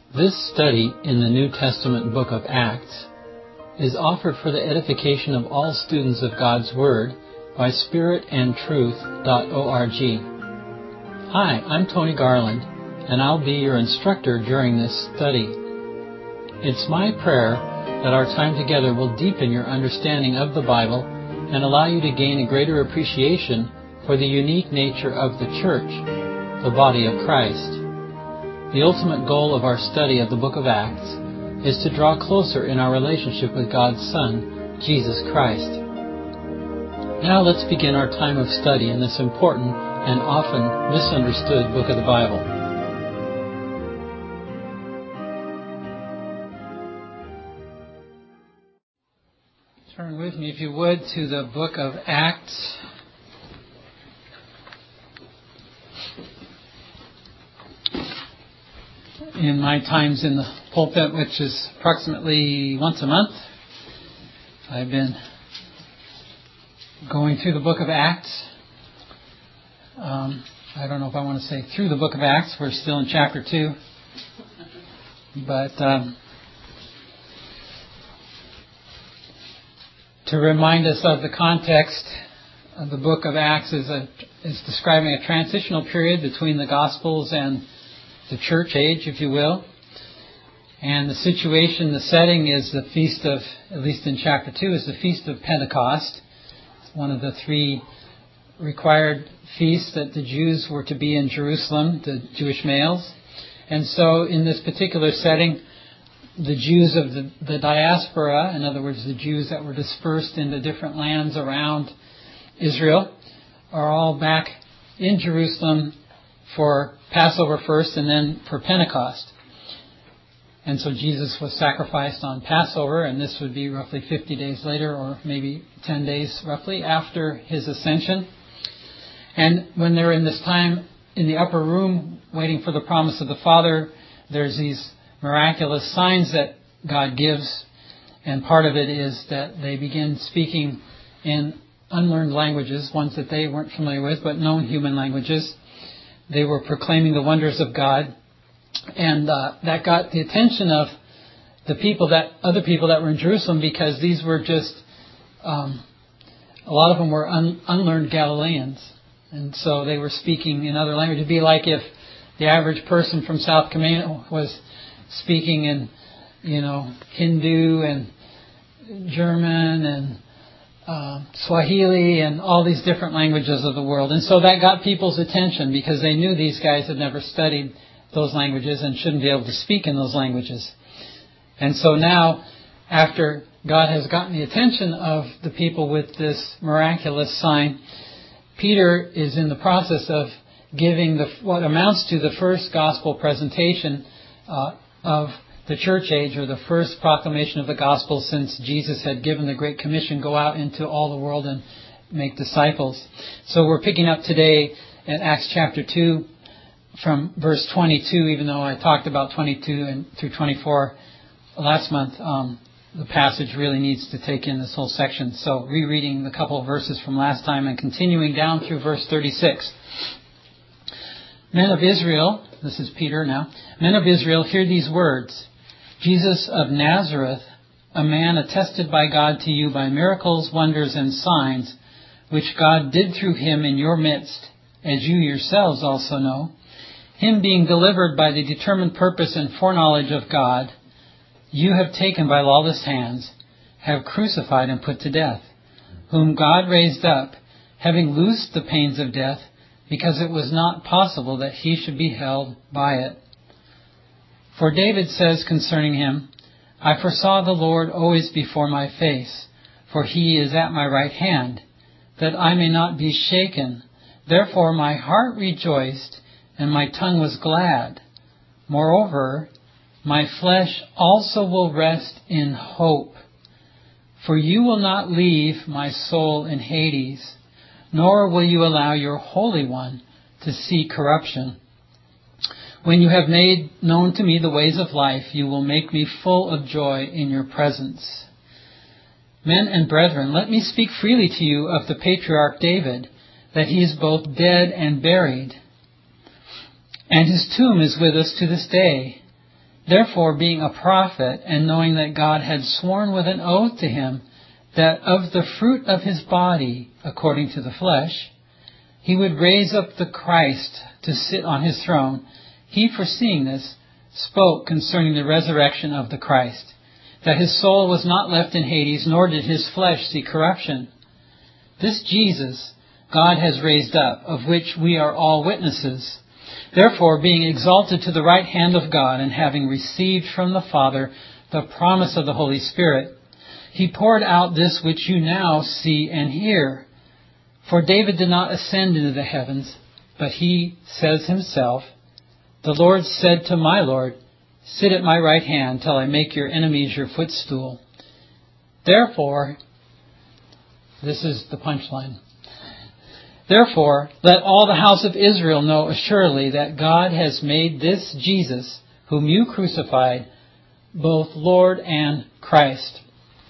This study in the New Testament book of Acts is offered for the edification of all students of God's Word by spiritandtruth.org. Hi, I'm Tony Garland, and I'll be your instructor during this study. It's my prayer that our time together will deepen your understanding of the Bible and allow you to gain a greater appreciation for the unique nature of the church, the body of Christ. The ultimate goal of our study of the book of Acts is to draw closer in our relationship with God's Son, Jesus Christ. Now let's begin our time of study in this important and often misunderstood book of the Bible. Turn with me, if you would, to the book of Acts. In my times in the pulpit, which is approximately once a month, I've been going through the book of Acts. I don't know if I want to say through the book of Acts. We're still in chapter 2. But to remind us of the context of the book of Acts is describing a transitional period between the Gospels and the church age, if you will. And the situation, the setting is the feast of, at least in chapter 2, is the Feast of Pentecost. It's one of the 3 required feasts that the Jews were to be in Jerusalem, the Jewish males. And so in this particular setting, the Jews of the diaspora, in other words, the Jews that were dispersed into different lands around Israel, are all back in Jerusalem for Passover first and then for Pentecost. And so Jesus was sacrificed on Passover, and this would be roughly 50 days later, or maybe 10 days roughly after his ascension. And when they're in this time in the upper room waiting for the promise of the Father, there's these miraculous signs that God gives, and part of it is that they begin speaking in unlearned languages, ones that they weren't familiar with, but known human languages. They were proclaiming the wonders of God, and that got the attention of other people that were in Jerusalem, because these were just a lot of them were unlearned Galileans, and so they were speaking in other languages. It'd be like if the average person from South Camino was speaking in, Hindu and German and Swahili and all these different languages of the world. And so that got people's attention, because they knew these guys had never studied those languages and shouldn't be able to speak in those languages. And so now, after God has gotten the attention of the people with this miraculous sign, Peter is in the process of giving what amounts to the first gospel presentation of the church age, or the first proclamation of the gospel since Jesus had given the Great Commission, go out into all the world and make disciples. So we're picking up today in Acts chapter 2 from verse 22, even though I talked about 22 and through 24 last month. The passage really needs to take in this whole section. So rereading the couple of verses from last time and continuing down through verse 36. Men of Israel, this is Peter now, men of Israel, hear these words. Jesus of Nazareth, a man attested by God to you by miracles, wonders, and signs, which God did through him in your midst, as you yourselves also know, him being delivered by the determined purpose and foreknowledge of God, you have taken by lawless hands, have crucified and put to death, whom God raised up, having loosed the pains of death, because it was not possible that he should be held by it. For David says concerning him, I foresaw the Lord always before my face, for he is at my right hand, that I may not be shaken. Therefore my heart rejoiced, and my tongue was glad. Moreover, my flesh also will rest in hope. For you will not leave my soul in Hades, nor will you allow your Holy One to see corruption. When you have made known to me the ways of life, you will make me full of joy in your presence. Men and brethren, let me speak freely to you of the patriarch David, that he is both dead and buried, and his tomb is with us to this day. Therefore, being a prophet, and knowing that God had sworn with an oath to him that of the fruit of his body, according to the flesh, he would raise up the Christ to sit on his throne, he, foreseeing this, spoke concerning the resurrection of the Christ, that his soul was not left in Hades, nor did his flesh see corruption. This Jesus God has raised up, of which we are all witnesses. Therefore, being exalted to the right hand of God, and having received from the Father the promise of the Holy Spirit, he poured out this which you now see and hear. For David did not ascend into the heavens, but he says himself, the Lord said to my Lord, sit at my right hand till I make your enemies your footstool. Therefore, this is the punchline. Therefore, let all the house of Israel know assuredly that God has made this Jesus, whom you crucified, both Lord and Christ.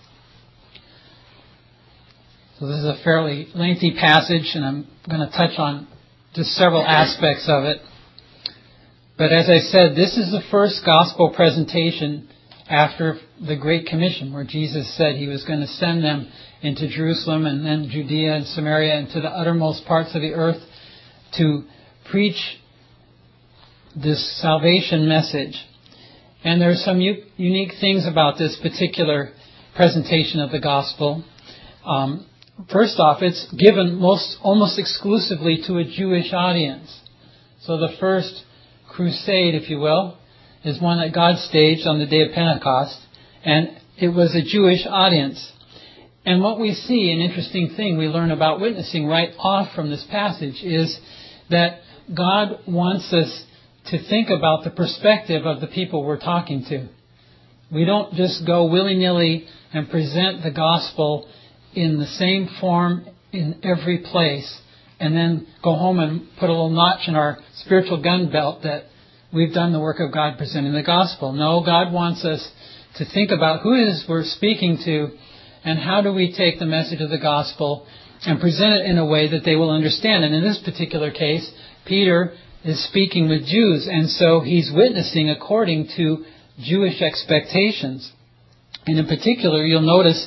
So this is a fairly lengthy passage, and I'm going to touch on just several aspects of it. But as I said, this is the first gospel presentation after the Great Commission, where Jesus said he was going to send them into Jerusalem and then Judea and Samaria and to the uttermost parts of the earth to preach this salvation message. And there are some unique things about this particular presentation of the gospel. First off, it's given almost exclusively to a Jewish audience. So the first crusade, if you will, is one that God staged on the day of Pentecost, and it was a Jewish audience. And what we see, an interesting thing we learn about witnessing right off from this passage, is that God wants us to think about the perspective of the people we're talking to. We don't just go willy-nilly and present the gospel in the same form in every place and then go home and put a little notch in our spiritual gun belt that we've done the work of God presenting the gospel. No, God wants us to think about who it is we're speaking to and how do we take the message of the gospel and present it in a way that they will understand. And in this particular case, Peter is speaking with Jews, and so he's witnessing according to Jewish expectations. And in particular, you'll notice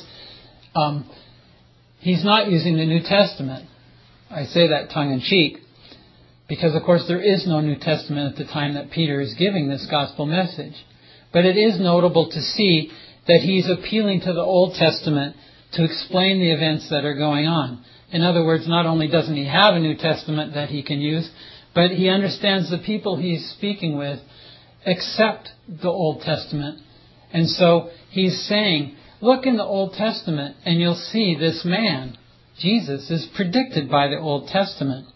he's not using the New Testament. I say that tongue-in-cheek because, of course, there is no New Testament at the time that Peter is giving this gospel message. But it is notable to see that he's appealing to the Old Testament to explain the events that are going on. In other words, not only doesn't he have a New Testament that he can use, but he understands the people he's speaking with accept the Old Testament. And so he's saying, look in the Old Testament and you'll see this man, Jesus, is predicted by the Old Testament.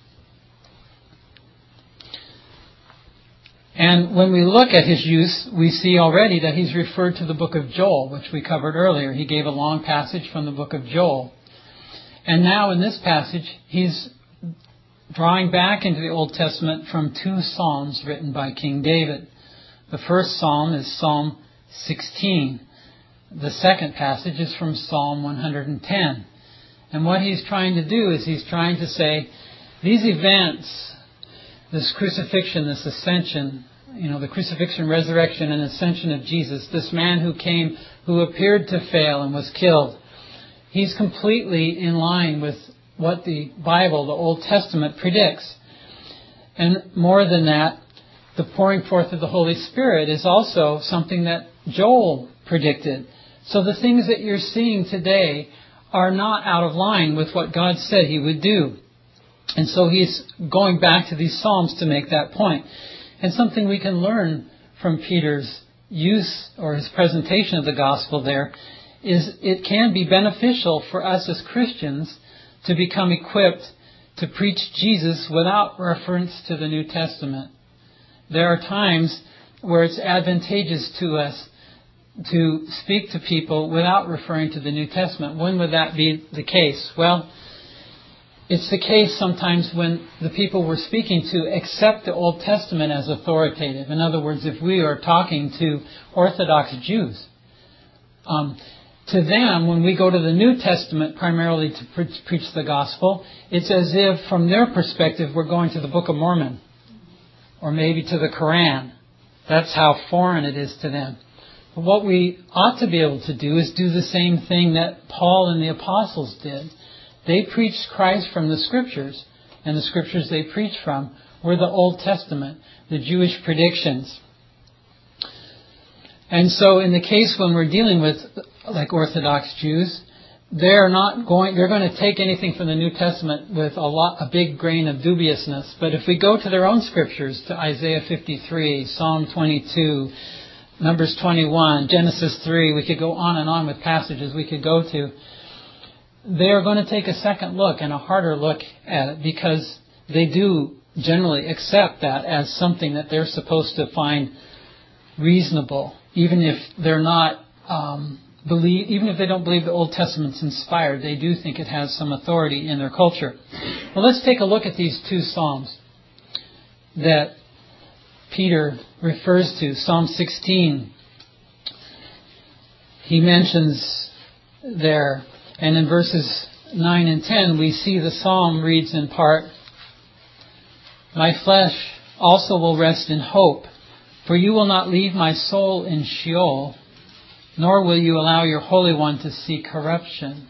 And when we look at his use, we see already that he's referred to the book of Joel, which we covered earlier. He gave a long passage from the book of Joel. And now in this passage, he's drawing back into the Old Testament from two psalms written by King David. The first psalm is Psalm 16. The second passage is from Psalm 110. And what he's trying to do is he's trying to say, these events, this crucifixion, this ascension, the crucifixion, resurrection, and ascension of Jesus, this man who came, who appeared to fail and was killed, he's completely in line with what the Bible, the Old Testament, predicts. And more than that, the pouring forth of the Holy Spirit is also something that Joel predicted. So the things that you're seeing today are not out of line with what God said he would do. And so he's going back to these Psalms to make that point. And something we can learn from Peter's use or his presentation of the gospel there is it can be beneficial for us as Christians to become equipped to preach Jesus without reference to the New Testament. There are times where it's advantageous to us to speak to people without referring to the New Testament. When would that be the case? Well, it's the case sometimes when the people we're speaking to accept the Old Testament as authoritative. In other words, if we are talking to Orthodox Jews, to them, when we go to the New Testament primarily to preach the gospel, it's as if from their perspective we're going to the Book of Mormon or maybe to the Quran. That's how foreign it is to them. But what we ought to be able to do is do the same thing that Paul and the apostles did. They preached Christ from the Scriptures, and the Scriptures they preached from were the Old Testament, the Jewish predictions. And so in the case when we're dealing with like Orthodox Jews, they're going to take anything from the New Testament with a big grain of dubiousness. But if we go to their own Scriptures, to Isaiah 53, Psalm 22, Numbers 21, Genesis 3, we could go on and on with passages we could go to. They're going to take a second look and a harder look at it, because they do generally accept that as something that they're supposed to find reasonable, even if they're not even if they don't believe the Old Testament's inspired. They do think it has some authority in their culture. Well, let's take a look at these two Psalms that Peter refers to. Psalm 16, he mentions there, and in verses 9 and 10 we see the Psalm reads in part, "My flesh also will rest in hope, for you will not leave my soul in Sheol, nor will you allow your Holy One to see corruption."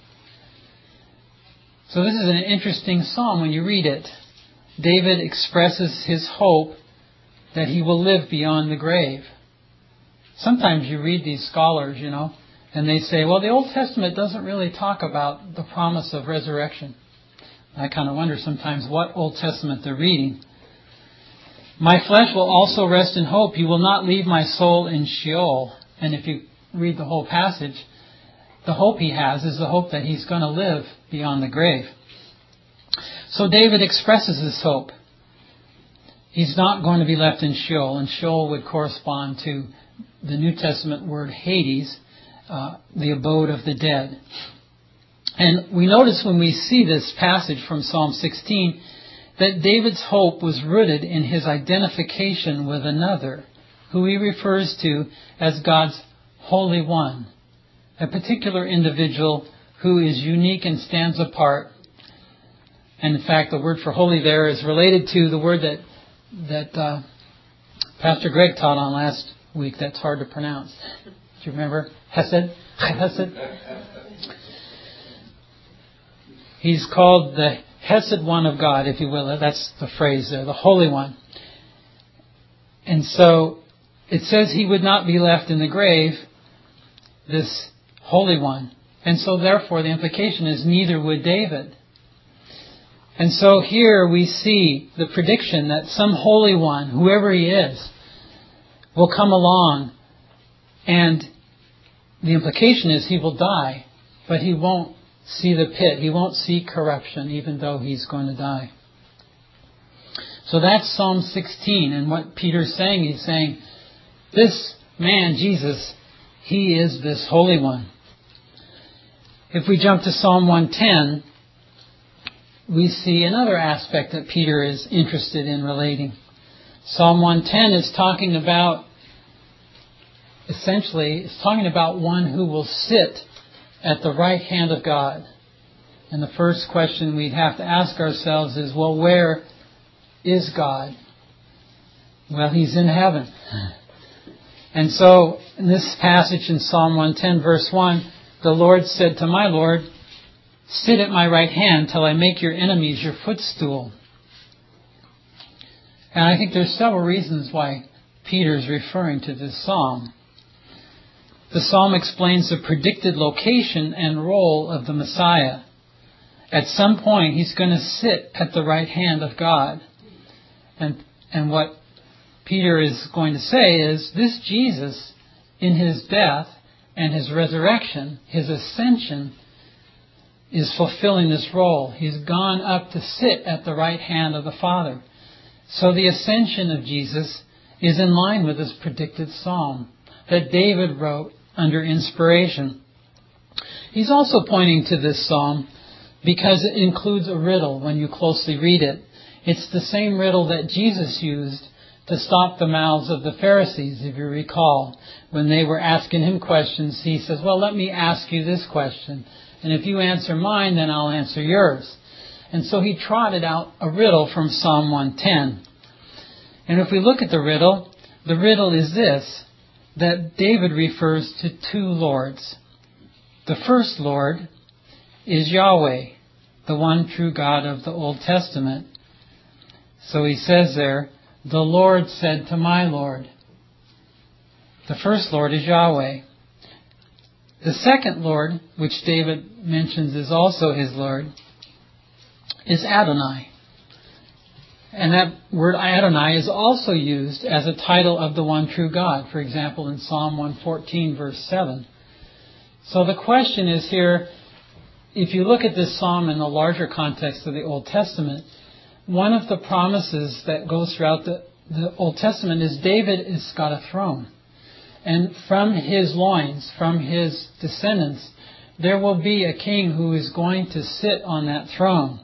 So this is an interesting psalm when you read it. David expresses his hope that he will live beyond the grave. Sometimes you read these scholars, and they say, well, the Old Testament doesn't really talk about the promise of resurrection. I kind of wonder sometimes what Old Testament they're reading. "My flesh will also rest in hope. You will not leave my soul in Sheol." And if you read the whole passage, the hope he has is the hope that he's going to live beyond the grave. So David expresses his hope. He's not going to be left in Sheol, and Sheol would correspond to the New Testament word Hades, the abode of the dead. And we notice when we see this passage from Psalm 16 that David's hope was rooted in his identification with another, who he refers to as God's Holy One, a particular individual who is unique and stands apart. And in fact, the word for holy there is related to the word that Pastor Greg taught on last week. That's hard to pronounce. Do you remember? Hesed? Hesed? He's called the Hesed One of God, if you will. That's the phrase there, the Holy One. And so it says he would not be left in the grave, this Holy One. And so therefore the implication is neither would David. And so here we see the prediction that some Holy One, whoever he is, will come along, and the implication is he will die, but he won't see the pit. He won't see corruption, even though he's going to die. So that's Psalm 16, and what Peter's saying, he's saying, this man, Jesus, he is this Holy One. If we jump to Psalm 110, we see another aspect that Peter is interested in relating. Psalm 110 is talking about, essentially, it's talking about one who will sit at the right hand of God. And the first question we'd have to ask ourselves is, well, where is God? Well, He's in heaven. And so, in this passage in Psalm 110, verse 1, the Lord said to my Lord, "Sit at my right hand till I make your enemies your footstool." And I think there's several reasons why Peter is referring to this psalm. The psalm explains the predicted location and role of the Messiah. At some point, He's going to sit at the right hand of God. And what Peter is going to say is, this Jesus, in His death and His resurrection, His ascension, is fulfilling this role. He's gone up to sit at the right hand of the Father. So the ascension of Jesus is in line with this predicted psalm that David wrote under inspiration. He's also pointing to this psalm because it includes a riddle when you closely read it. It's the same riddle that Jesus used to stop the mouths of the Pharisees, if you recall. When they were asking Him questions, He says, well, let me ask you this question. And if you answer mine, then I'll answer yours. And so He trotted out a riddle from Psalm 110. And if we look at the riddle The riddle is this, that David refers to two lords. The first Lord is Yahweh, the one true God of the Old Testament. So he says there, the Lord said to my Lord. The first Lord is Yahweh. The second Lord, which David mentions is also his Lord, is Adonai. And that word Adonai is also used as a title of the one true God. For example, in Psalm 114, verse 7. So the question is here, if you look at this psalm in the larger context of the Old Testament, one of the promises that goes throughout the Old Testament is David has got a throne. And from his loins, from his descendants, there will be a king who is going to sit on that throne.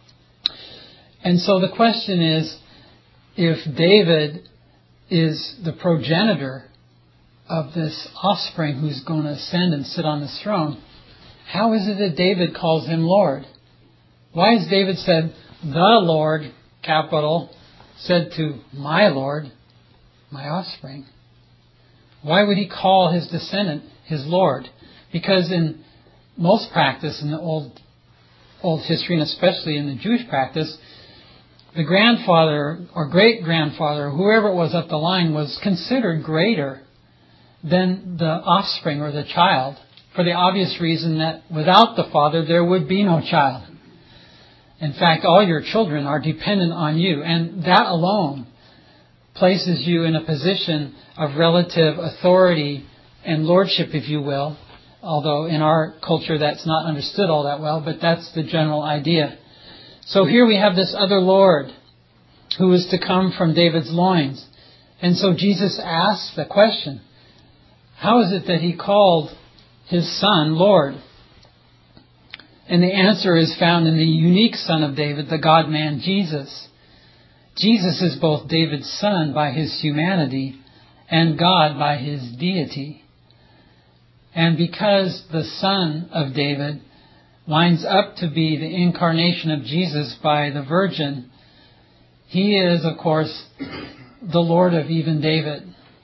And so the question is, if David is the progenitor of this offspring who's going to ascend and sit on this throne, how is it that David calls him Lord? Why has David said, the Lord, capital, said to my Lord, my offspring? Why would he call his descendant his Lord? Because in most practice in the old history, and especially in the Jewish practice, the grandfather or great-grandfather, whoever it was up the line, was considered greater than the offspring or the child, for the obvious reason that without the father there would be no child. In fact, all your children are dependent on you, and that alone places you in a position of relative authority and lordship, if you will, although in our culture that's not understood all that well, but that's the general idea. So here we have this other Lord who is to come from David's loins. And so Jesus asks the question, how is it that he called his son Lord? And the answer is found in the unique Son of David, the God-man Jesus. Jesus is both David's son by his humanity and God by his deity. And because the Son of David winds up to be the incarnation of Jesus by the Virgin, he is, of course, the Lord of even David.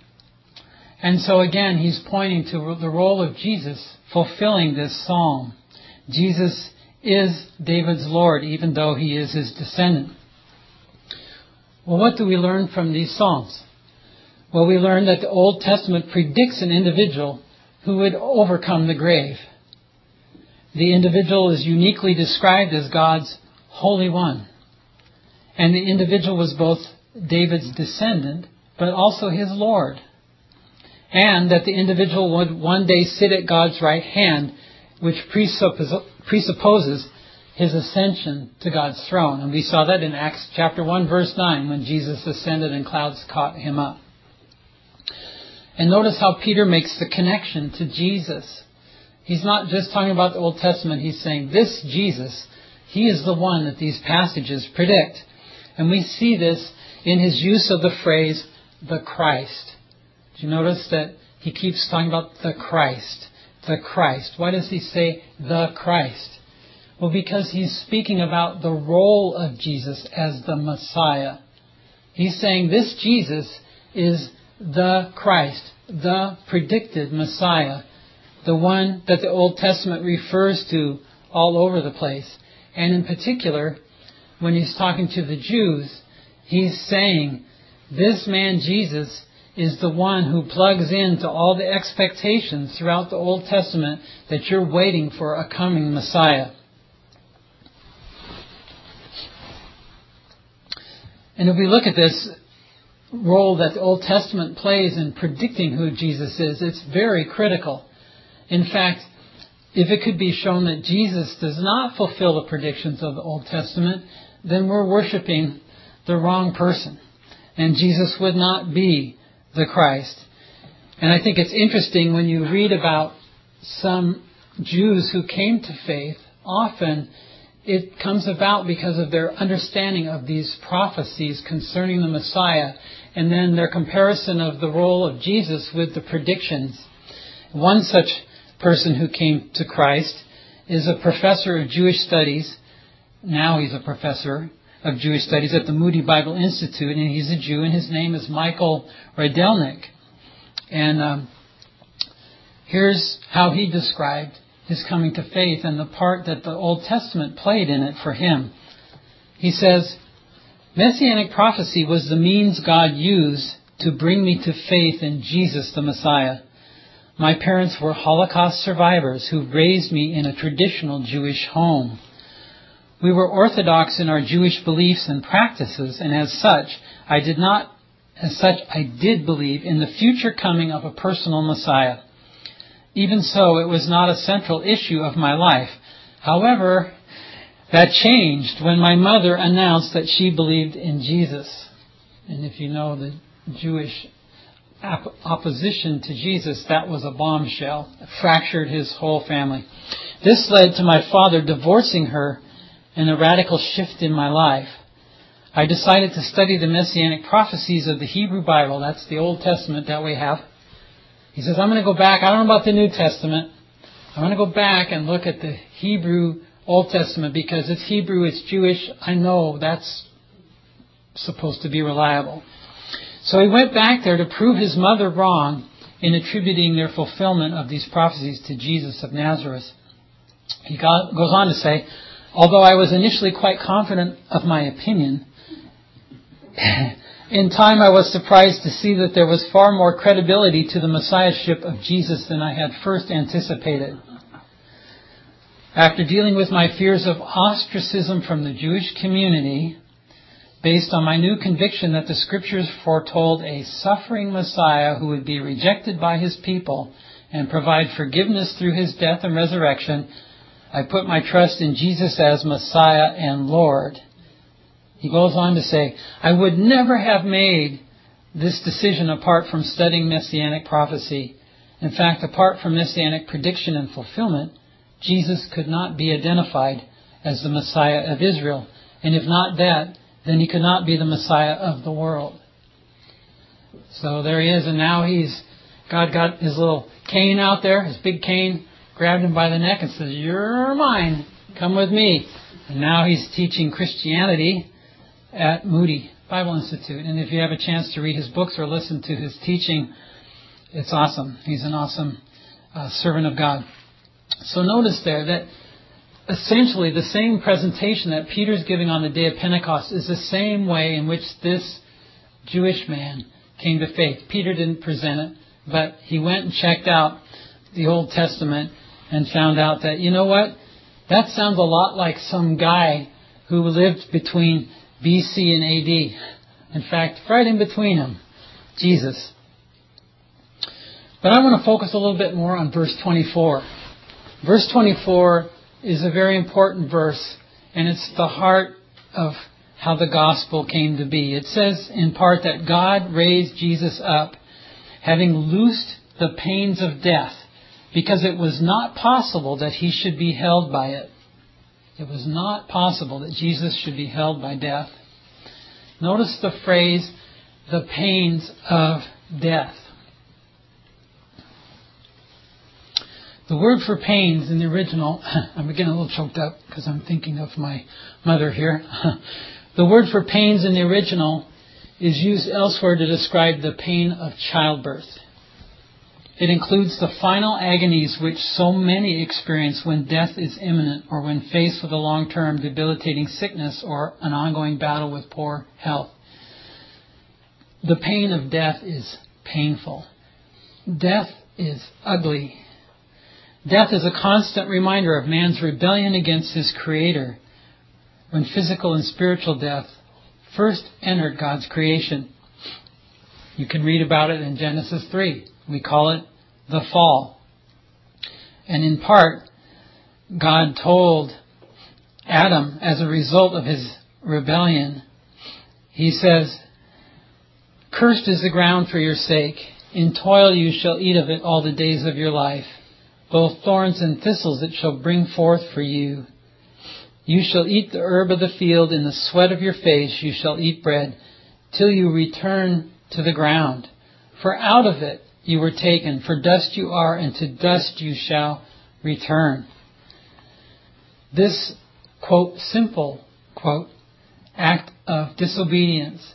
And so again, he's pointing to the role of Jesus fulfilling this psalm. Jesus is David's Lord, even though he is his descendant. Well, what do we learn from these psalms? Well, we learn that the Old Testament predicts an individual who would overcome the grave. The individual is uniquely described as God's Holy One. And the individual was both David's descendant, but also his Lord. And that the individual would one day sit at God's right hand, which presupposes his ascension to God's throne. And we saw that in Acts chapter 1, verse 9, when Jesus ascended and clouds caught him up. And notice how Peter makes the connection to Jesus. He's not just talking about the Old Testament. He's saying this Jesus, he is the one that these passages predict. And we see this in his use of the phrase, the Christ. Do you notice that he keeps talking about the Christ? The Christ. Why does he say the Christ? Well, because he's speaking about the role of Jesus as the Messiah. He's saying this Jesus is the Christ, the predicted Messiah, the one that the Old Testament refers to all over the place. And in particular, when he's talking to the Jews, he's saying this man Jesus is the one who plugs into all the expectations throughout the Old Testament that you're waiting for a coming Messiah. And if we look at this role that the Old Testament plays in predicting who Jesus is, it's very critical. In fact, if it could be shown that Jesus does not fulfill the predictions of the Old Testament, then we're worshiping the wrong person. And Jesus would not be the Christ. And I think it's interesting when you read about some Jews who came to faith, often it comes about because of their understanding of these prophecies concerning the Messiah, and then their comparison of the role of Jesus with the predictions. One such person who came to Christ is a professor of Jewish studies. Now he's a professor of Jewish Studies at the Moody Bible Institute, and he's a Jew, and his name is Michael Rydelnik. And here's how he described his coming to faith and the part that the Old Testament played in it for him. He says, Messianic prophecy was the means God used to bring me to faith in Jesus the Messiah. My parents were Holocaust survivors who raised me in a traditional Jewish home. We were orthodox in our Jewish beliefs and practices, and as such, I did believe in the future coming of a personal Messiah. Even so, it was not a central issue of my life. However, that changed when my mother announced that she believed in Jesus. And if you know the Jewish opposition to Jesus, that was a bombshell. It fractured his whole family. This led to my father divorcing her and a radical shift in my life. I decided to study the Messianic prophecies of the Hebrew Bible. That's the Old Testament that we have. He says, I'm going to go back. I don't know about the New Testament. I'm going to go back and look at the Hebrew Old Testament because it's Hebrew, it's Jewish. I know that's supposed to be reliable. So he went back there to prove his mother wrong in attributing their fulfillment of these prophecies to Jesus of Nazareth. He goes on to say, although I was initially quite confident of my opinion, in time I was surprised to see that there was far more credibility to the messiahship of Jesus than I had first anticipated. After dealing with my fears of ostracism from the Jewish community, based on my new conviction that the Scriptures foretold a suffering Messiah who would be rejected by his people and provide forgiveness through his death and resurrection, I put my trust in Jesus as Messiah and Lord. He goes on to say, I would never have made this decision apart from studying Messianic prophecy. In fact, apart from Messianic prediction and fulfillment, Jesus could not be identified as the Messiah of Israel. And if not that, then he could not be the Messiah of the world. So there he is, and now God got his little cane out there, his big cane, grabbed him by the neck and says, you're mine, come with me. And now he's teaching Christianity at Moody Bible Institute. And if you have a chance to read his books or listen to his teaching, it's awesome. He's an awesome servant of God. So notice there that essentially the same presentation that Peter's giving on the day of Pentecost is the same way in which this Jewish man came to faith. Peter didn't present it, but he went and checked out the Old Testament and found out that, you know what? That sounds a lot like some guy who lived between BC and AD. In fact, right in between them, Jesus. But I want to focus a little bit more on verse 24. Verse 24 is a very important verse, and it's the heart of how the gospel came to be. It says in part that God raised Jesus up, having loosed the pains of death, because it was not possible that he should be held by it. It was not possible that Jesus should be held by death. Notice the phrase, the pains of death. The word for pains in the original, I'm getting a little choked up because I'm thinking of my mother here. The word for pains in the original is used elsewhere to describe the pain of childbirth. It includes the final agonies which so many experience when death is imminent or when faced with a long-term debilitating sickness or an ongoing battle with poor health. The pain of death is painful. Death is ugly. Death is a constant reminder of man's rebellion against his Creator when physical and spiritual death first entered God's creation. You can read about it in Genesis 3. We call it the fall. And in part, God told Adam, as a result of his rebellion, he says, cursed is the ground for your sake. In toil you shall eat of it all the days of your life. Both thorns and thistles it shall bring forth for you. You shall eat the herb of the field. In the sweat of your face you shall eat bread, till you return to the ground. For out of it you were taken. For dust you are, and to dust you shall return. This, quote, simple, quote, act of disobedience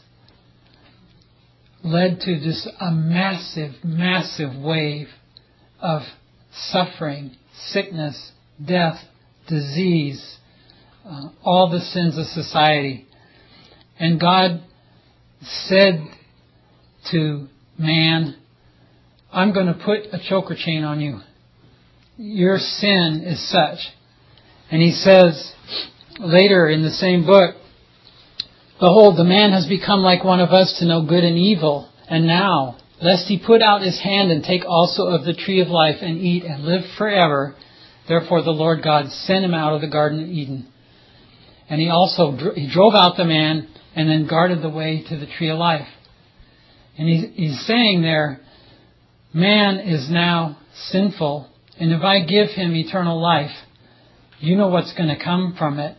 led to just a massive, massive wave of suffering, sickness, death, disease, all the sins of society. And God said to man, I'm going to put a choker chain on you. Your sin is such. And he says later in the same book, behold, the man has become like one of us to know good and evil. And now, lest he put out his hand and take also of the tree of life and eat and live forever, therefore the Lord God sent him out of the Garden of Eden. And he drove out the man and then guarded the way to the tree of life. And he's saying there, man is now sinful, and if I give him eternal life, you know what's going to come from it?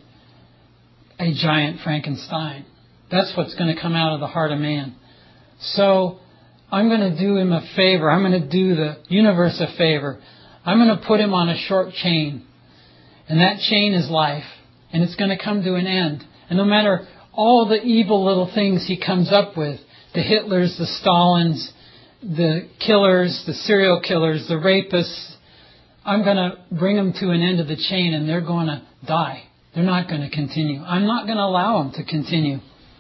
A giant Frankenstein. That's what's going to come out of the heart of man. So I'm going to do him a favor. I'm going to do the universe a favor. I'm going to put him on a short chain. And that chain is life. And it's going to come to an end. And no matter all the evil little things he comes up with, the Hitlers, the Stalins, the killers, the serial killers, the rapists, I'm going to bring them to an end of the chain and they're going to die. They're not going to continue. I'm not going to allow them to continue.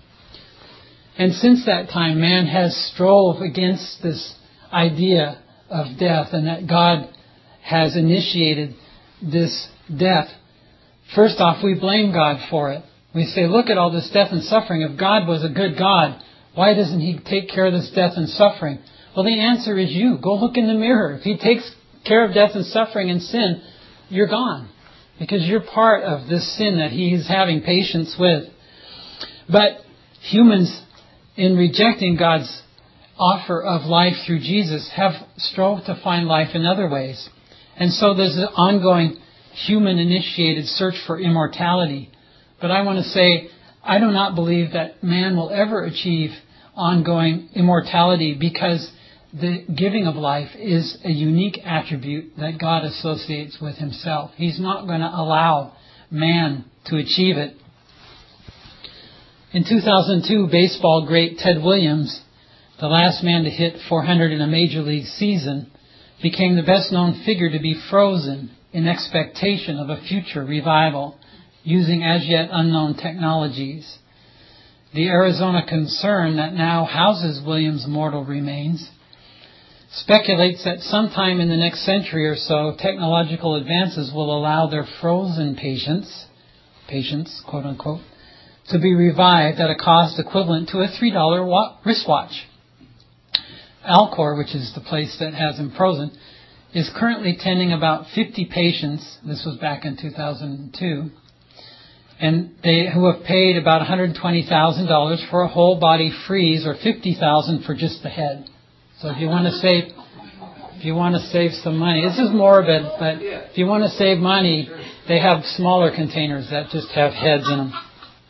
And since that time, man has strove against this idea of death and that God has initiated this death. First off, we blame God for it. We say, look at all this death and suffering. If God was a good God, why doesn't He take care of this death and suffering? Well, the answer is you. Go look in the mirror. If He takes care of death and suffering and sin, you're gone. Because you're part of this sin that He's having patience with. But humans, in rejecting God's offer of life through Jesus, have strove to find life in other ways. And so there's an ongoing human-initiated search for immortality. But I want to say, I do not believe that man will ever achieve ongoing immortality because the giving of life is a unique attribute that God associates with Himself. He's not going to allow man to achieve it. In 2002, baseball great Ted Williams, the last man to hit 400 in a major league season, became the best-known figure to be frozen in expectation of a future revival using as yet unknown technologies. The Arizona concern that now houses Williams' mortal remains speculates that sometime in the next century or so, technological advances will allow their frozen patients, quote unquote, to be revived at a cost equivalent to a $3 wristwatch. Alcor, which is the place that has him frozen, is currently tending about 50 patients. This was back in 2002. And who have paid about $120,000 for a whole body freeze, or $50,000 for just the head. So if you want to save some money, this is morbid, but if you want to save money, they have smaller containers that just have heads in them.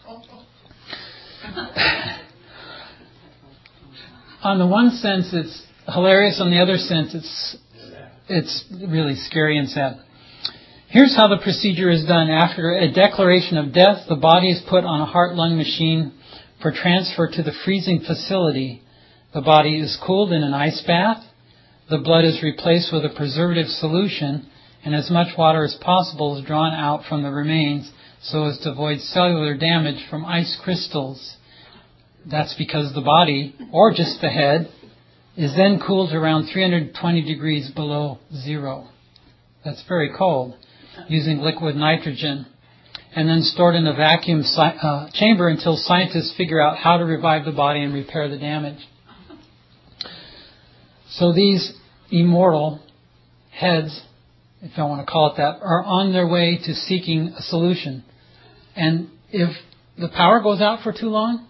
On the one sense, it's hilarious. On the other sense, it's really scary and sad. Here's how the procedure is done. After a declaration of death, the body is put on a heart-lung machine for transfer to the freezing facility. The body is cooled in an ice bath. The blood is replaced with a preservative solution, and as much water as possible is drawn out from the remains so as to avoid cellular damage from ice crystals. That's because the body, or just the head, is then cooled around 320 degrees below zero. That's very cold, using liquid nitrogen, and then stored in a vacuum chamber until scientists figure out how to revive the body and repair the damage. So these immortal heads, if I want to call it that, are on their way to seeking a solution. And if the power goes out for too long,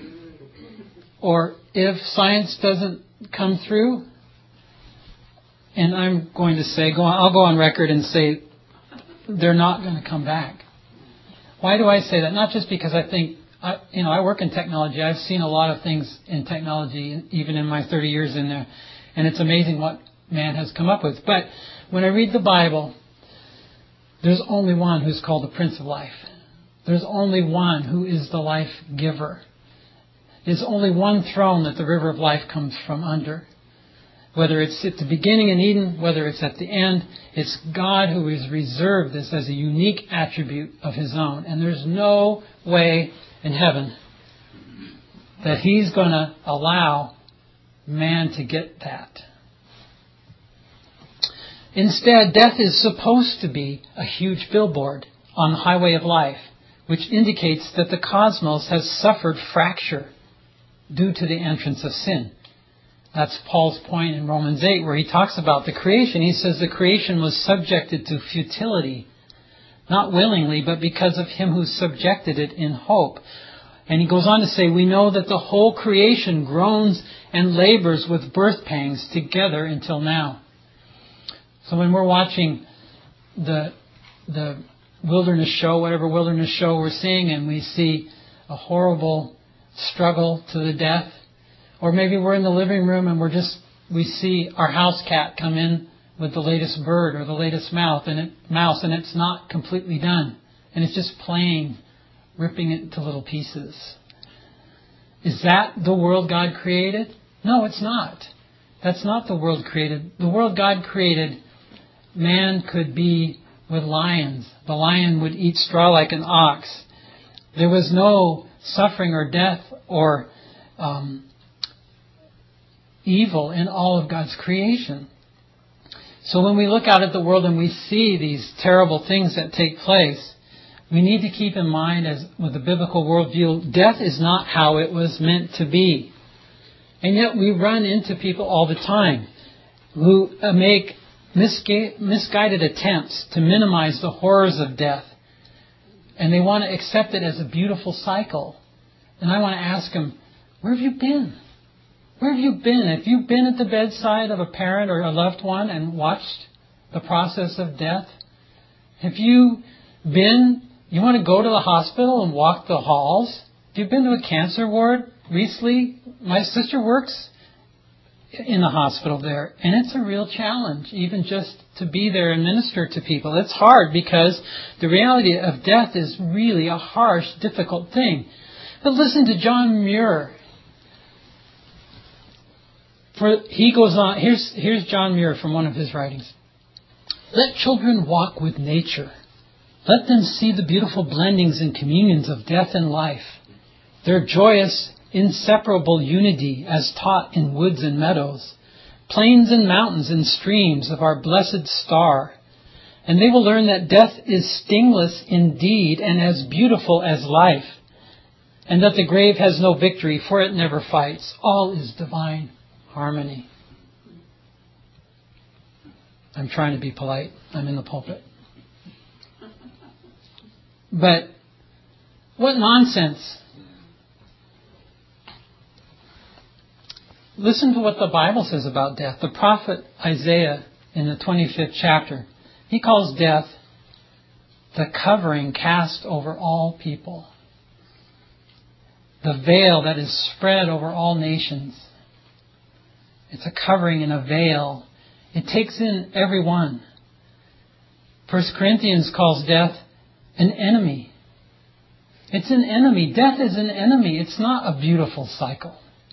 or if science doesn't come through, and I'm going to say, I'll go on record and say, they're not going to come back. Why do I say that? Not just because I think, I work in technology. I've seen a lot of things in technology, even in my 30 years in there. And it's amazing what man has come up with. But when I read the Bible, there's only one who's called the Prince of Life. There's only one who is the life giver. There's only one throne that the river of life comes from under. Whether it's at the beginning in Eden, whether it's at the end, it's God who has reserved this as a unique attribute of His own. And there's no way in heaven that He's going to allow man to get that. Instead, death is supposed to be a huge billboard on the highway of life, which indicates that the cosmos has suffered fracture due to the entrance of sin. That's Paul's point in Romans 8, where he talks about the creation. He says the creation was subjected to futility, not willingly, but because of Him who subjected it in hope. And he goes on to say, we know that the whole creation groans and labors with birth pangs together until now. So when we're watching the wilderness show, whatever wilderness show we're seeing, and we see a horrible struggle to the death, or maybe we're in the living room and we see our house cat come in with the latest bird or the latest mouse, and it's not completely done, and it's just playing, ripping it into little pieces. Is that the world God created? No, it's not. That's not the world created. The world God created, man could be with lions. The lion would eat straw like an ox. There was no suffering or death or evil in all of God's creation. So when we look out at the world and we see these terrible things that take place, we need to keep in mind, as with the biblical worldview, death is not how it was meant to be. And yet we run into people all the time who make misguided attempts to minimize the horrors of death. And they want to accept it as a beautiful cycle. And I want to ask them, where have you been? Where have you been? Have you been at the bedside of a parent or a loved one and watched the process of death? Have you been, you want to go to the hospital and walk the halls? Have you been to a cancer ward recently? My sister works in the hospital there, and it's a real challenge, even just to be there and minister to people. It's hard because the reality of death is really a harsh, difficult thing. But listen to John Muir. He goes on, here's John Muir from one of his writings. Let children walk with nature. Let them see the beautiful blendings and communions of death and life. Their joyous, inseparable unity as taught in woods and meadows, plains and mountains and streams of our blessed star. And they will learn that death is stingless indeed and as beautiful as life, and that the grave has no victory, for it never fights. All is divine harmony. I'm trying to be polite. I'm in the pulpit. But what nonsense. Listen to what the Bible says about death. The prophet Isaiah in the 25th chapter, he calls death the covering cast over all people. The veil that is spread over all nations. It's a covering and a veil. It takes in everyone. 1 Corinthians calls death an enemy. It's an enemy. Death is an enemy. It's not a beautiful cycle.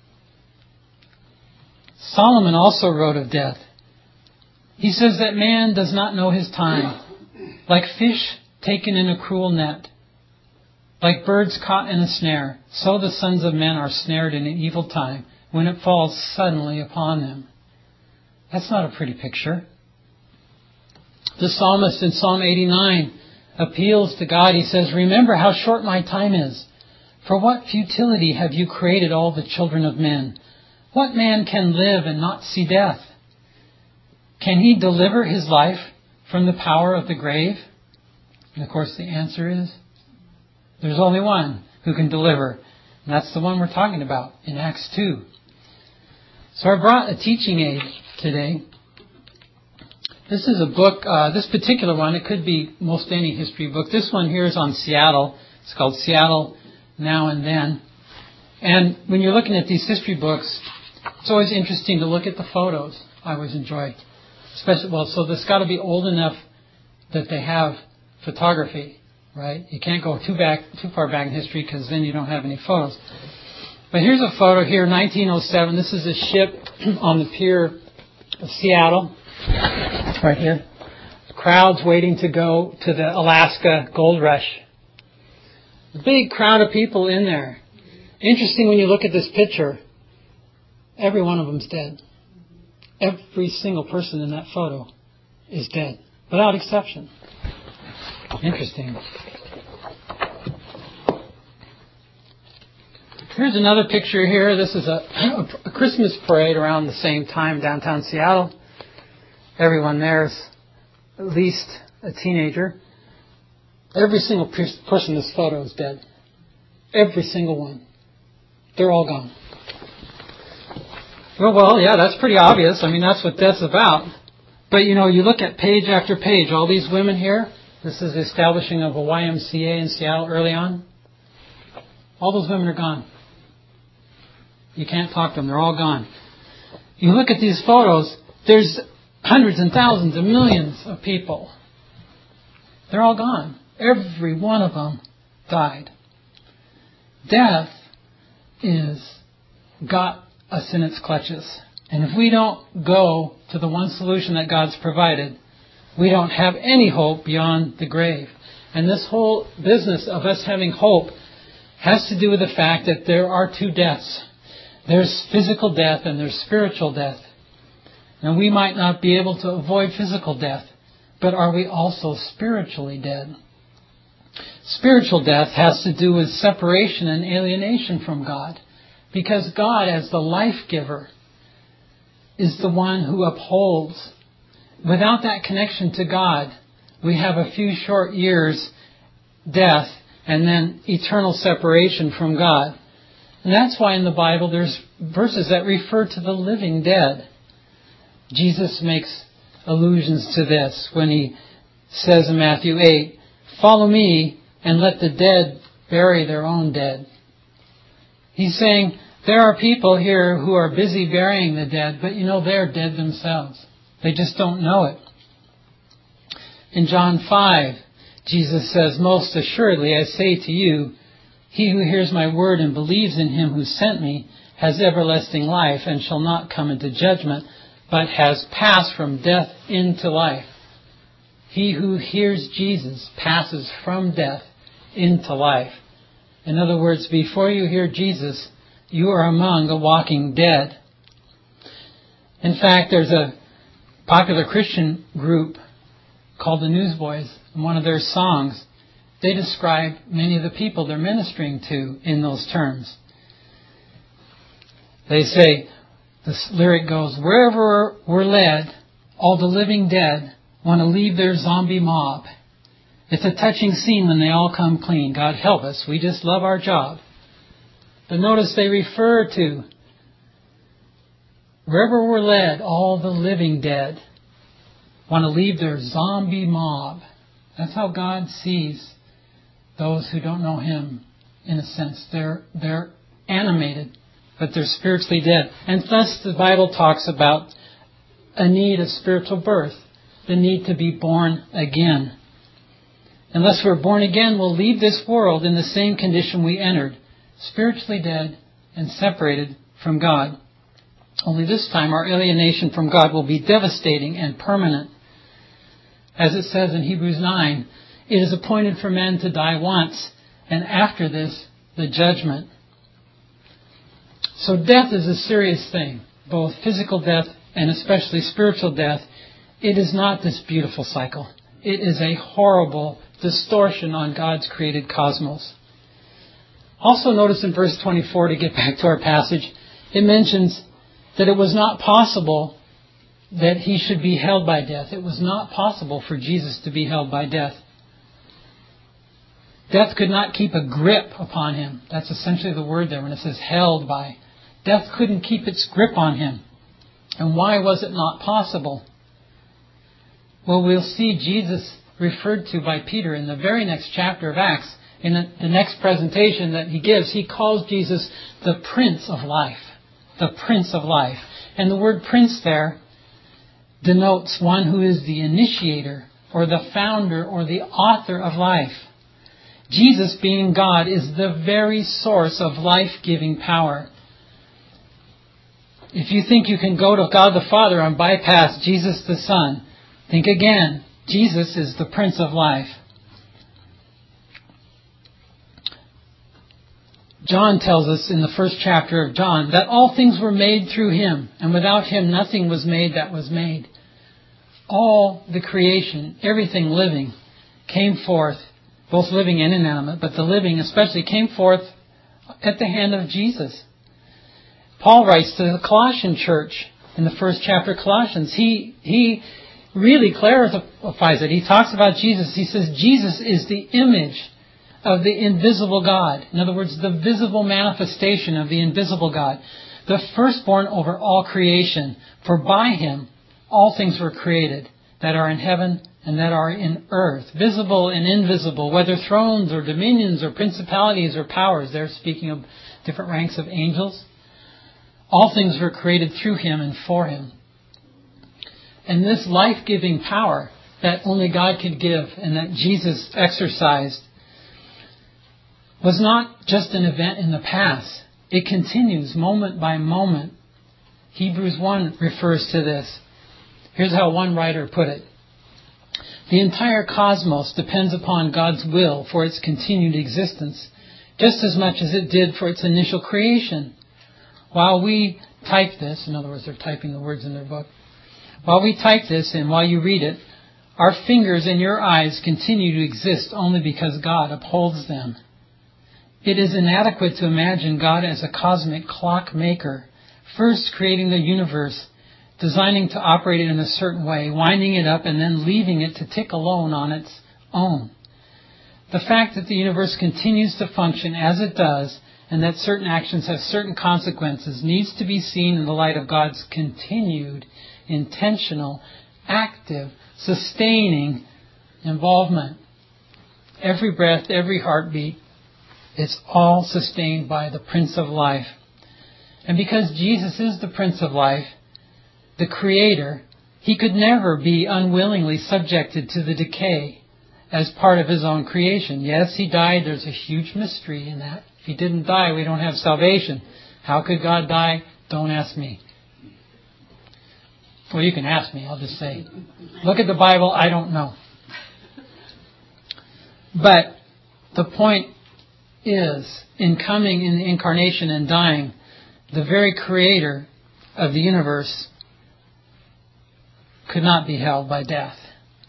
Solomon also wrote of death. He says that man does not know his time. Like fish taken in a cruel net. Like birds caught in a snare. So the sons of men are snared in an evil time, when it falls suddenly upon them. That's not a pretty picture. The psalmist in Psalm 89 appeals to God. He says, remember how short my time is. For what futility have you created all the children of men? What man can live and not see death? Can he deliver his life from the power of the grave? And of course the answer is, there's only one who can deliver. And that's the one we're talking about in Acts 2. So I brought a teaching aid today. This is a book, this particular one, it could be most any history book. This one here is on Seattle. It's called Seattle Now and Then. And when you're looking at these history books, it's always interesting to look at the photos. I always enjoy. Especially, so it's got to be old enough that they have photography. right? You can't go too far back in history because then you don't have any photos. But here's a photo here, 1907. This is a ship on the pier of Seattle, right here. Crowds waiting to go to the Alaska gold rush. A big crowd of people in there. Interesting when you look at this picture, every one of them's dead. Every single person in that photo is dead, without exception. Interesting. Here's another picture here. This is a Christmas parade around the same time downtown Seattle. Everyone there is at least a teenager. Every single person in this photo is dead. Every single one. They're all gone. Well, yeah, that's pretty obvious. I mean, that's what death's about. But, you look at page after page, all these women here. This is the establishing of a YMCA in Seattle early on. All those women are gone. You can't talk to them. They're all gone. You look at these photos, there's hundreds and thousands and millions of people. They're all gone. Every one of them died. Death got us in its clutches. And if we don't go to the one solution that God's provided, we don't have any hope beyond the grave. And this whole business of us having hope has to do with the fact that there are two deaths. There's physical death and there's spiritual death. And we might not be able to avoid physical death, but are we also spiritually dead? Spiritual death has to do with separation and alienation from God. Because God, as the life giver, is the one who upholds. Without that connection to God, we have a few short years, death, and then eternal separation from God. And that's why in the Bible there's verses that refer to the living dead. Jesus makes allusions to this when he says in Matthew 8, "Follow me and let the dead bury their own dead." He's saying there are people here who are busy burying the dead, but they're dead themselves. They just don't know it. In John 5, Jesus says, "Most assuredly I say to you, he who hears my word and believes in him who sent me has everlasting life and shall not come into judgment, but has passed from death into life." He who hears Jesus passes from death into life. In other words, before you hear Jesus, you are among the walking dead. In fact, there's a popular Christian group called the Newsboys. In one of their songs, they describe many of the people they're ministering to in those terms. They say, this lyric goes, "Wherever we're led, all the living dead want to leave their zombie mob. It's a touching scene when they all come clean. God help us, we just love our job." But notice they refer to, wherever we're led, all the living dead want to leave their zombie mob. That's how God sees those who don't know Him, in a sense. They're animated, but they're spiritually dead. And thus the Bible talks about a need of spiritual birth, the need to be born again. Unless we're born again, we'll leave this world in the same condition we entered, spiritually dead and separated from God. Only this time our alienation from God will be devastating and permanent. As it says in Hebrews 9, it is appointed for men to die once, and after this, the judgment. So death is a serious thing, both physical death and especially spiritual death. It is not this beautiful cycle. It is a horrible distortion on God's created cosmos. Also notice in verse 24, to get back to our passage, it mentions that it was not possible that He should be held by death. It was not possible for Jesus to be held by death. Death could not keep a grip upon Him. That's essentially the word there when it says held by. Death couldn't keep its grip on Him. And why was it not possible? Well, we'll see Jesus referred to by Peter in the very next chapter of Acts. In the next presentation that he gives, he calls Jesus the Prince of Life. The Prince of Life. And the word prince there denotes one who is the initiator or the founder or the author of life. Jesus, being God, is the very source of life-giving power. If you think you can go to God the Father and bypass Jesus the Son, think again. Jesus is the Prince of Life. John tells us in the first chapter of John that all things were made through Him, and without Him nothing was made that was made. All the creation, everything living, came forth, both living and inanimate, but the living especially came forth at the hand of Jesus. Paul writes to the Colossian church in the first chapter of Colossians. He really clarifies it. He talks about Jesus. He says Jesus is the image of the invisible God. In other words, the visible manifestation of the invisible God. The firstborn over all creation. For by Him all things were created that are in heaven and that are in earth. Visible and invisible. Whether thrones or dominions or principalities or powers. They're speaking of different ranks of angels. All things were created through Him and for Him. And this life-giving power that only God could give and that Jesus exercised was not just an event in the past. It continues moment by moment. Hebrews 1 refers to this. Here's how one writer put it. The entire cosmos depends upon God's will for its continued existence, just as much as it did for its initial creation. While we type this, in other words, they're typing the words in their book. While we type this and while you read it, our fingers and your eyes continue to exist only because God upholds them. It is inadequate to imagine God as a cosmic clock maker, first creating the universe, designing to operate it in a certain way, winding it up, and then leaving it to tick alone on its own. The fact that the universe continues to function as it does, and that certain actions have certain consequences, needs to be seen in the light of God's continued, intentional, active, sustaining involvement. Every breath, every heartbeat, it's all sustained by the Prince of Life. And because Jesus is the Prince of Life, the Creator, He could never be unwillingly subjected to the decay as part of His own creation. Yes, He died. There's a huge mystery in that. If He didn't die, we don't have salvation. How could God die? Don't ask me. Well, you can ask me. I'll just say, look at the Bible. I don't know. But the point is, in coming in the incarnation and dying, the very Creator of the universe could not be held by death.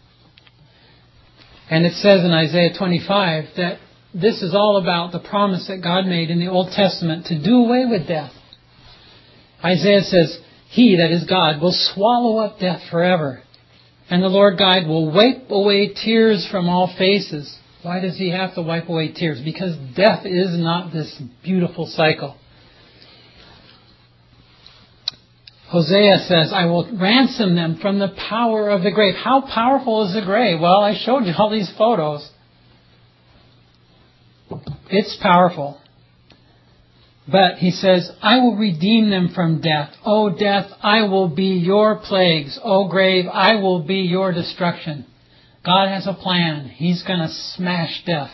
And it says in Isaiah 25 that this is all about the promise that God made in the Old Testament to do away with death. Isaiah says, He, that is God, will swallow up death forever. And the Lord God will wipe away tears from all faces. Why does He have to wipe away tears? Because death is not this beautiful cycle. Hosea says, I will ransom them from the power of the grave. How powerful is the grave? Well, I showed you all these photos. It's powerful. But He says, I will redeem them from death. O death, I will be your plagues. O grave, I will be your destruction. God has a plan. He's going to smash death.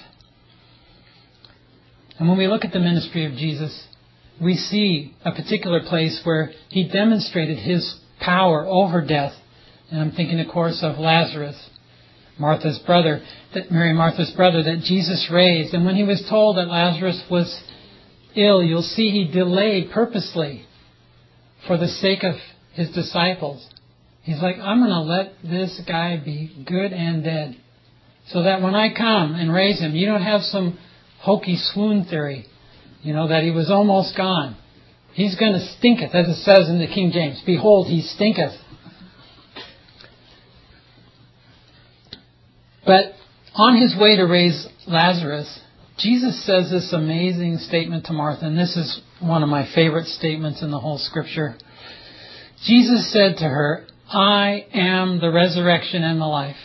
And when we look at the ministry of Jesus, we see a particular place where He demonstrated His power over death. And I'm thinking, of course, of Lazarus, Mary, Martha's brother, that Jesus raised. And when He was told that Lazarus was ill, you'll see He delayed purposely for the sake of His disciples. He's like, I'm going to let this guy be good and dead, so that when I come and raise him, you don't have some hokey swoon theory, that he was almost gone. He's going to stinketh, as it says in the King James. Behold, He stinketh. But on His way to raise Lazarus, Jesus says this amazing statement to Martha, and this is one of my favorite statements in the whole Scripture. Jesus said to her, I am the resurrection and the life.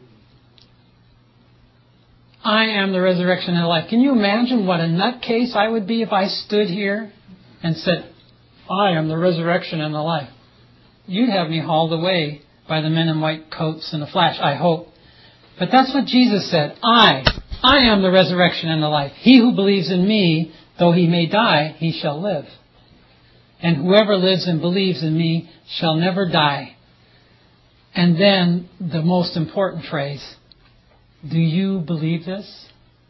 I am the resurrection and the life. Can you imagine what a nutcase I would be if I stood here and said, I am the resurrection and the life? You'd have me hauled away by the men in white coats in a flash, I hope. But that's what Jesus said. I I am the resurrection and the life. He who believes in me, though he may die, he shall live. And whoever lives and believes in me shall never die. And then the most important phrase, do you believe this?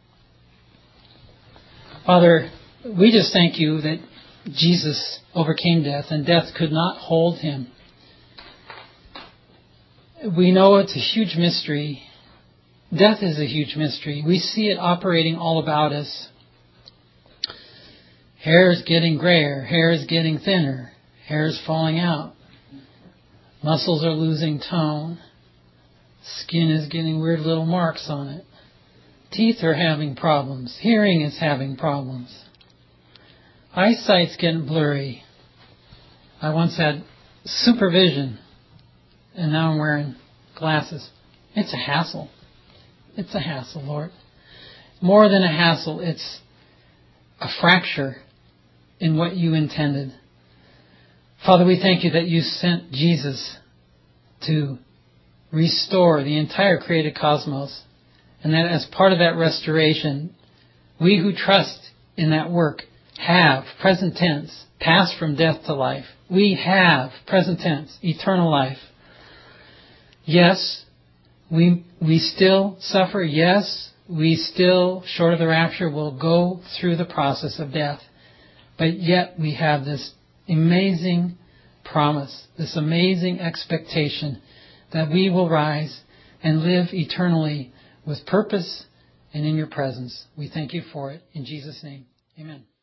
Father, we just thank you that Jesus overcame death and death could not hold him. We know it's a huge mystery. Death is a huge mystery. We see it operating all about us. Hair is getting grayer. Hair is getting thinner. Hair is falling out. Muscles are losing tone. Skin is getting weird little marks on it. Teeth are having problems. Hearing is having problems. Eyesight's getting blurry. I once had supervision, and now I'm wearing glasses. It's a hassle. It's a hassle, Lord. More than a hassle, it's a fracture in what you intended. Father, we thank you that you sent Jesus to restore the entire created cosmos, and that as part of that restoration, we who trust in that work have, present tense, passed from death to life. We have, present tense, eternal life. Yes, we still suffer. Yes, we still, short of the rapture, will go through the process of death. But yet we have this amazing promise, this amazing expectation that we will rise and live eternally with purpose and in your presence. We thank you for it. In Jesus' name, amen.